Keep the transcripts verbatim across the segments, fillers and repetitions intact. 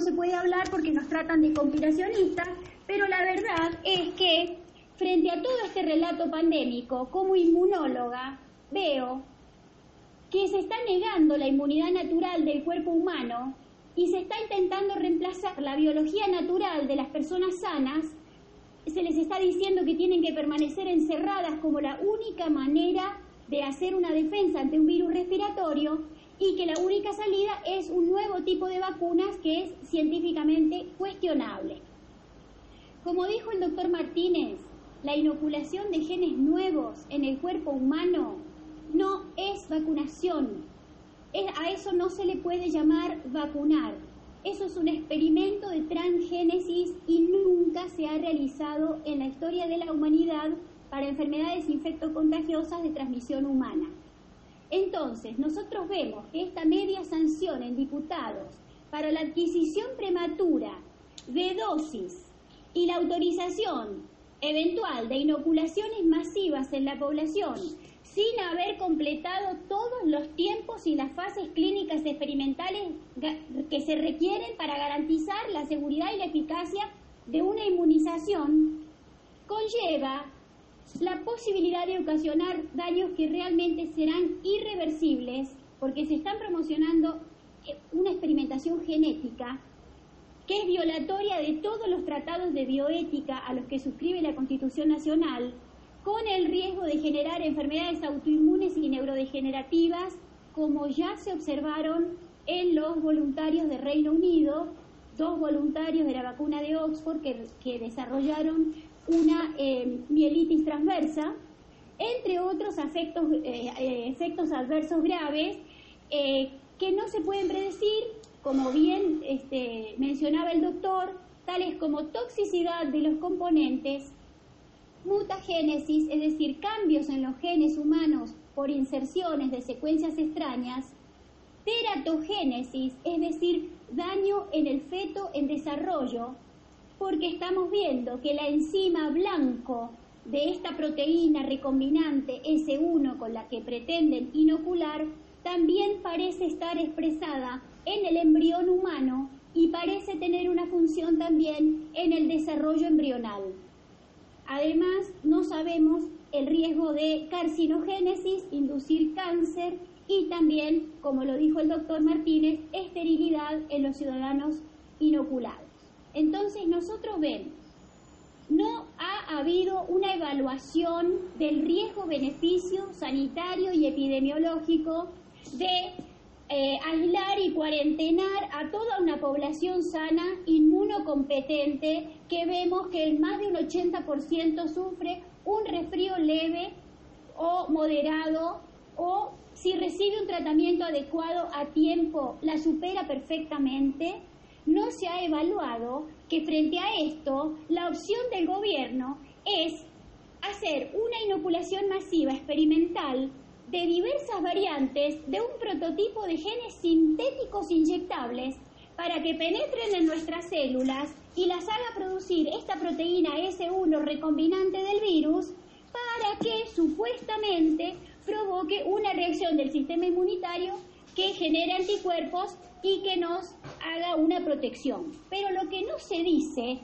se puede hablar porque nos tratan de conspiracionistas, pero la verdad es que frente a todo este relato pandémico, como inmunóloga, veo que se está negando la inmunidad natural del cuerpo humano y se está intentando reemplazar la biología natural de las personas sanas. Se les está diciendo que tienen que permanecer encerradas como la única manera de hacer una defensa ante un virus respiratorio y que la única salida es un nuevo tipo de vacunas que es científicamente cuestionable. Como dijo el doctor Martínez, la inoculación de genes nuevos en el cuerpo humano no es vacunación. A eso no se le puede llamar vacunar. Eso es un experimento de transgénesis y nunca se ha realizado en la historia de la humanidad para enfermedades infectocontagiosas de transmisión humana. Entonces, nosotros vemos que esta media sanción en diputados para la adquisición prematura de dosis y la autorización eventual de inoculaciones masivas en la población sin haber completado todos los tiempos y las fases clínicas experimentales que se requieren para garantizar la seguridad y la eficacia de una inmunización, conlleva la posibilidad de ocasionar daños que realmente serán irreversibles porque se están promocionando una experimentación genética que es violatoria de todos los tratados de bioética a los que suscribe la Constitución Nacional, con el riesgo de generar enfermedades autoinmunes y neurodegenerativas, como ya se observaron en los voluntarios de Reino Unido, dos voluntarios de la vacuna de Oxford que, que desarrollaron una eh, mielitis transversa, entre otros efectos, eh, eh, efectos adversos graves eh, que no se pueden predecir, como bien este, mencionaba el doctor, tales como toxicidad de los componentes, mutagénesis, es decir, cambios en los genes humanos por inserciones de secuencias extrañas, teratogénesis, es decir, daño en el feto en desarrollo, porque estamos viendo que la enzima blanco de esta proteína recombinante ese uno con la que pretenden inocular también parece estar expresada en el embrión humano y parece tener una función también en el desarrollo embrional. Además, no sabemos el riesgo de carcinogénesis, inducir cáncer y también, como lo dijo el doctor Martínez, esterilidad en los ciudadanos inoculados. Entonces, nosotros vemos, no ha habido una evaluación del riesgo-beneficio sanitario y epidemiológico de eh, aislar y cuarentenar a toda una población sana, inmunocompetente, que vemos que en más de un ochenta por ciento sufre un resfrío leve o moderado, o si recibe un tratamiento adecuado a tiempo, la supera perfectamente. No se ha evaluado que frente a esto, la opción del gobierno es hacer una inoculación masiva experimental de diversas variantes de un prototipo de genes sintéticos inyectables para que penetren en nuestras células y las haga producir esta proteína ese uno recombinante del virus para que supuestamente provoque una reacción del sistema inmunitario que genere anticuerpos y que nos haga una protección. Pero lo que no se dice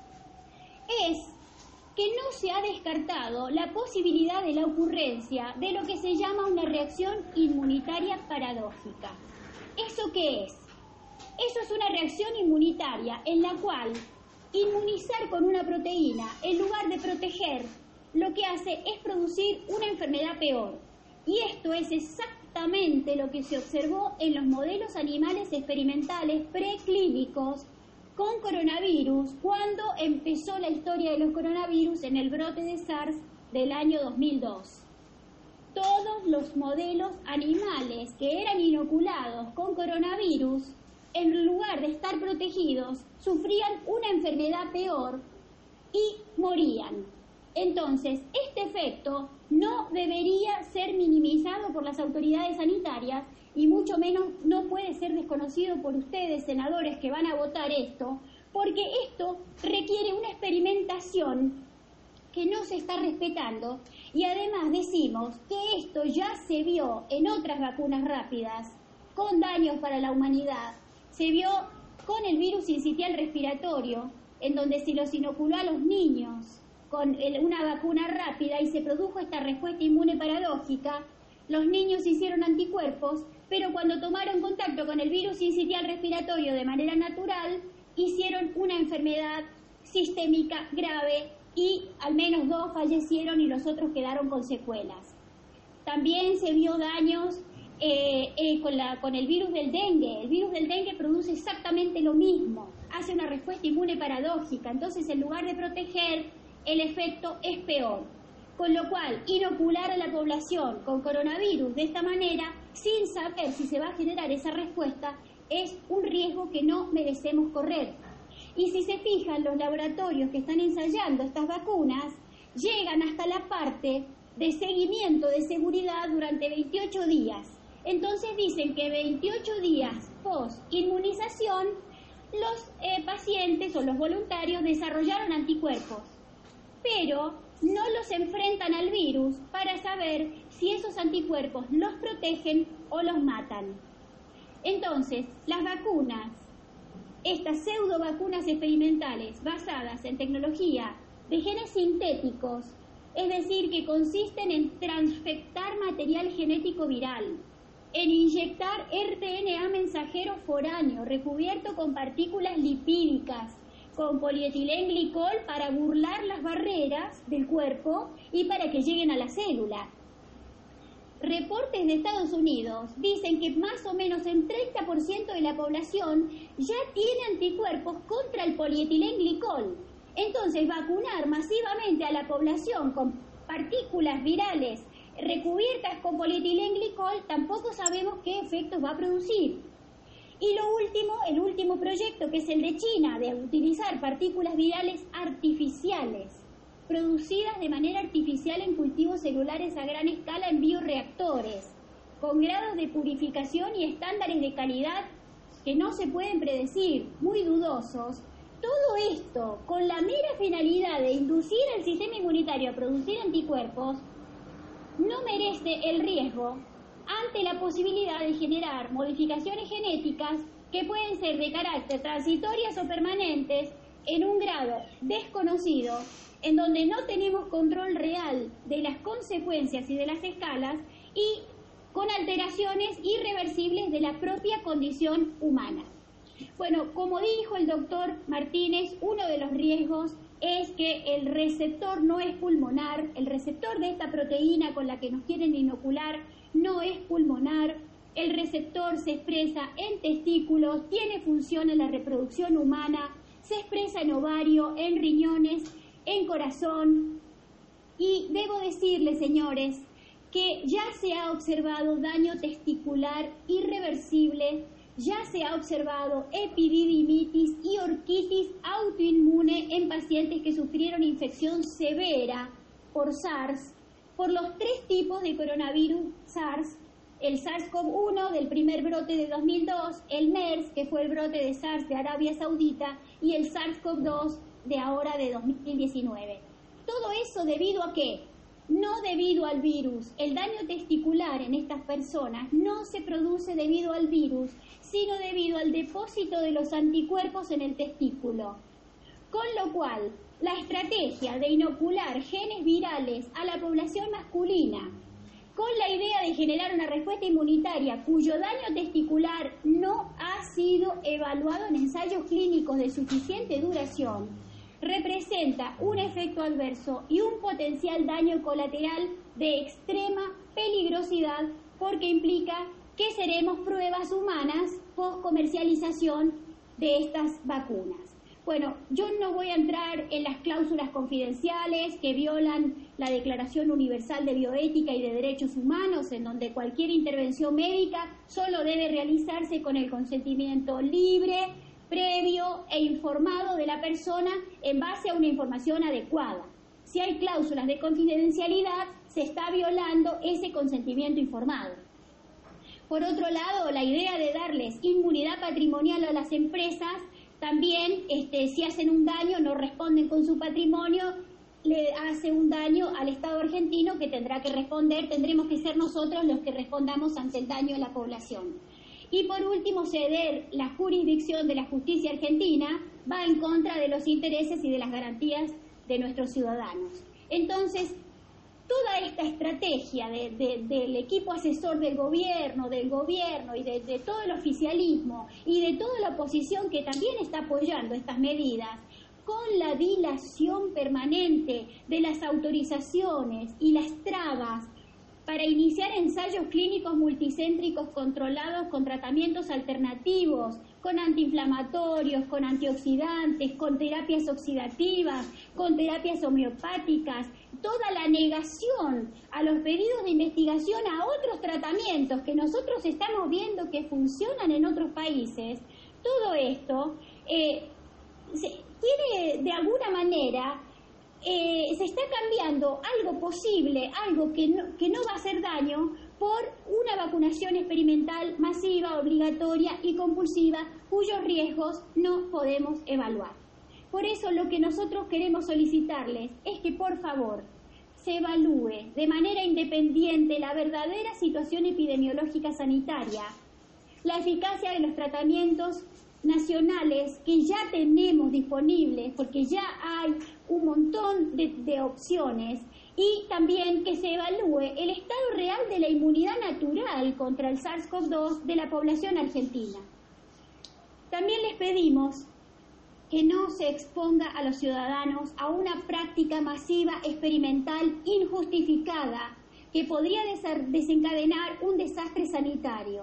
es que no se ha descartado la posibilidad de la ocurrencia de lo que se llama una reacción inmunitaria paradójica. ¿Eso qué es? Eso es una reacción inmunitaria en la cual inmunizar con una proteína, en lugar de proteger, lo que hace es producir una enfermedad peor. Y esto es exactamente lo que se observó en los modelos animales experimentales preclínicos con coronavirus, cuando empezó la historia de los coronavirus en el brote de SARS del año dos mil dos. Todos los modelos animales que eran inoculados con coronavirus, en lugar de estar protegidos, sufrían una enfermedad peor y morían. Entonces, este efecto no debería ser minimizado por las autoridades sanitarias y mucho menos no puede ser desconocido por ustedes, senadores, que van a votar esto, porque esto requiere una experimentación que no se está respetando y además decimos que esto ya se vio en otras vacunas rápidas con daños para la humanidad. Se vio con el virus sincitial respiratorio, en donde se los inoculó a los niños con el, una vacuna rápida y se produjo esta respuesta inmune paradójica. Los niños hicieron anticuerpos, pero cuando tomaron contacto con el virus sincitial respiratorio de manera natural, hicieron una enfermedad sistémica grave y al menos dos fallecieron y los otros quedaron con secuelas. También se vio daños eh, eh, con, la, con el virus del dengue. El virus del dengue produce exactamente lo mismo, hace una respuesta inmune paradójica, entonces en lugar de proteger, el efecto es peor. Con lo cual, inocular a la población con coronavirus de esta manera, sin saber si se va a generar esa respuesta, es un riesgo que no merecemos correr. Y si se fijan, los laboratorios que están ensayando estas vacunas llegan hasta la parte de seguimiento de seguridad durante veintiocho días. Entonces dicen que veintiocho días post-inmunización, los eh, pacientes o los voluntarios desarrollaron anticuerpos, pero no los enfrentan al virus para saber si esos anticuerpos los protegen o los matan. Entonces, las vacunas, estas pseudo vacunas experimentales basadas en tecnología de genes sintéticos, es decir, que consisten en transfectar material genético viral, en inyectar R N A mensajero foráneo recubierto con partículas lipídicas, con polietilenglicol para burlar las barreras del cuerpo y para que lleguen a la célula. Reportes de Estados Unidos dicen que más o menos el treinta por ciento de la población ya tiene anticuerpos contra el polietilenglicol. Entonces, vacunar masivamente a la población con partículas virales recubiertas con polietilenglicol tampoco sabemos qué efectos va a producir. Y lo último, el último proyecto, que es el de China, de utilizar partículas virales artificiales, producidas de manera artificial en cultivos celulares a gran escala en bioreactores, con grados de purificación y estándares de calidad que no se pueden predecir, muy dudosos. Todo esto con la mera finalidad de inducir al sistema inmunitario a producir anticuerpos, no merece el riesgo ante la posibilidad de generar modificaciones genéticas que pueden ser de carácter transitorias o permanentes en un grado desconocido, en donde no tenemos control real de las consecuencias y de las escalas y con alteraciones irreversibles de la propia condición humana. Bueno, como dijo el doctor Martínez, uno de los riesgos es que el receptor no es pulmonar, el receptor de esta proteína con la que nos quieren inocular no es pulmonar, el receptor se expresa en testículos, tiene función en la reproducción humana, se expresa en ovario, en riñones, en corazón. Y debo decirles, señores, que ya se ha observado daño testicular irreversible, ya se ha observado epididimitis y orquitis autoinmune en pacientes que sufrieron infección severa por SARS, por los tres tipos de coronavirus SARS, el SARS CoV uno del primer brote de dos mil dos, el MERS, que fue el brote de SARS de Arabia Saudita, y el SARS CoV dos de ahora de dos mil diecinueve. ¿Todo eso debido a qué? No debido al virus. El daño testicular en estas personas no se produce debido al virus, sino debido al depósito de los anticuerpos en el testículo. Con lo cual, la estrategia de inocular genes virales a la población masculina, con la idea de generar una respuesta inmunitaria cuyo daño testicular no ha sido evaluado en ensayos clínicos de suficiente duración, representa un efecto adverso y un potencial daño colateral de extrema peligrosidad, porque implica que seremos pruebas humanas post comercialización de estas vacunas. Bueno, yo no voy a entrar en las cláusulas confidenciales que violan la Declaración Universal de Bioética y de Derechos Humanos, en donde cualquier intervención médica solo debe realizarse con el consentimiento libre, previo e informado de la persona en base a una información adecuada. Si hay cláusulas de confidencialidad, se está violando ese consentimiento informado. Por otro lado, la idea de darles inmunidad patrimonial a las empresas, también este, si hacen un daño, no responden con su patrimonio, le hace un daño al Estado argentino que tendrá que responder, tendremos que ser nosotros los que respondamos ante el daño a la población. Y por último, ceder la jurisdicción de la justicia argentina va en contra de los intereses y de las garantías de nuestros ciudadanos. Entonces, toda esta estrategia de, de, del equipo asesor del gobierno, del gobierno y de, de todo el oficialismo y de toda la oposición que también está apoyando estas medidas, con la dilación permanente de las autorizaciones y las trabas para iniciar ensayos clínicos multicéntricos controlados con tratamientos alternativos, con antiinflamatorios, con antioxidantes, con terapias oxidativas, con terapias homeopáticas, toda la negación a los pedidos de investigación a otros tratamientos que nosotros estamos viendo que funcionan en otros países, todo esto eh, se, tiene de alguna manera... Eh, se está cambiando algo posible, algo que no, que no va a hacer daño, por una vacunación experimental masiva, obligatoria y compulsiva, cuyos riesgos no podemos evaluar. Por eso lo que nosotros queremos solicitarles es que por favor se evalúe de manera independiente la verdadera situación epidemiológica sanitaria, la eficacia de los tratamientos nacionales que ya tenemos disponibles, porque ya hay un montón de, de opciones, y también que se evalúe el estado real de la inmunidad natural contra el SARS CoV dos de la población argentina. También les pedimos que no se exponga a los ciudadanos a una práctica masiva experimental injustificada que podría desencadenar un desastre sanitario.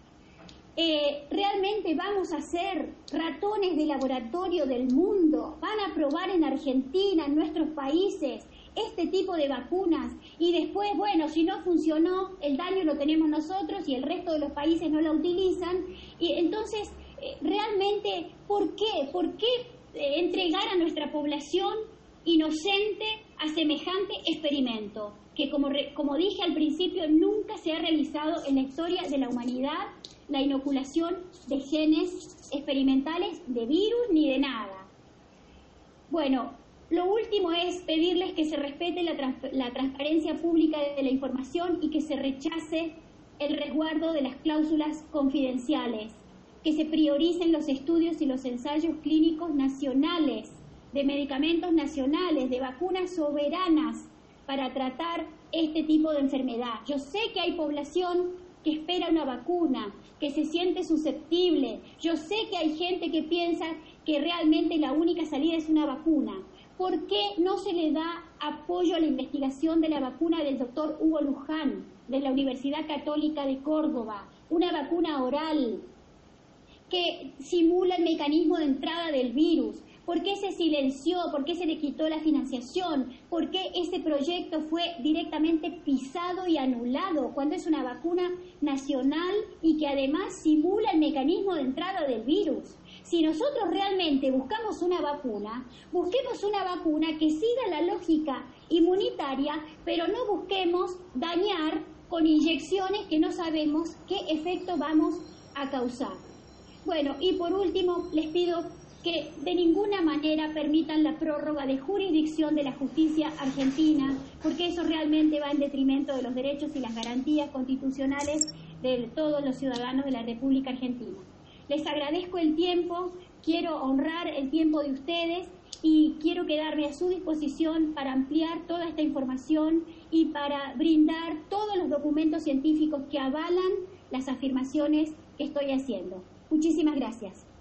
Eh, ¿Realmente vamos a ser ratones de laboratorio del mundo? ¿Van a probar en Argentina, en nuestros países, este tipo de vacunas? Y después, bueno, si no funcionó, el daño lo tenemos nosotros y el resto de los países no la utilizan. Y entonces, eh, ¿realmente por qué? ¿Por qué eh, entregar a nuestra población inocente a semejante experimento? Que como, re, como dije al principio, nunca se ha realizado en la historia de la humanidad la inoculación de genes experimentales de virus ni de nada. Bueno, lo último es pedirles que se respete la, trans la transparencia pública de la información y que se rechace el resguardo de las cláusulas confidenciales, que se prioricen los estudios y los ensayos clínicos nacionales, de medicamentos nacionales, de vacunas soberanas para tratar este tipo de enfermedad. Yo sé que hay población que espera una vacuna, que se siente susceptible. Yo sé que hay gente que piensa que realmente la única salida es una vacuna. ¿Por qué no se le da apoyo a la investigación de la vacuna del doctor Hugo Luján, de la Universidad Católica de Córdoba? Una vacuna oral que simula el mecanismo de entrada del virus. ¿Por qué se silenció? ¿Por qué se le quitó la financiación? ¿Por qué ese proyecto fue directamente pisado y anulado cuando es una vacuna nacional y que además simula el mecanismo de entrada del virus? Si nosotros realmente buscamos una vacuna, busquemos una vacuna que siga la lógica inmunitaria, pero no busquemos dañar con inyecciones que no sabemos qué efecto vamos a causar. Bueno, y por último les pido que de ninguna manera permitan la prórroga de jurisdicción de la justicia argentina, porque eso realmente va en detrimento de los derechos y las garantías constitucionales de todos los ciudadanos de la República Argentina. Les agradezco el tiempo, quiero honrar el tiempo de ustedes y quiero quedarme a su disposición para ampliar toda esta información y para brindar todos los documentos científicos que avalan las afirmaciones que estoy haciendo. Muchísimas gracias.